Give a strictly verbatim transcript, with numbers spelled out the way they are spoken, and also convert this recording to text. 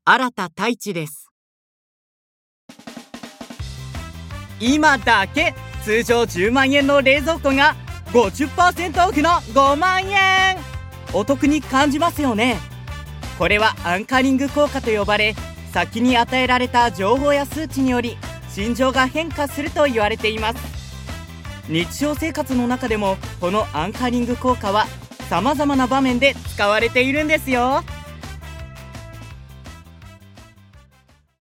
新田太一です。今だけ通常じゅうまんえんの冷蔵庫が ごじゅっパーセント オフのごまんえん。お得に感じますよね。これはアンカリング効果と呼ばれ、先に与えられた情報や数値により心情が変化すると言われています。日常生活の中でもこのアンカリング効果は様々な場面で使われているんですよ。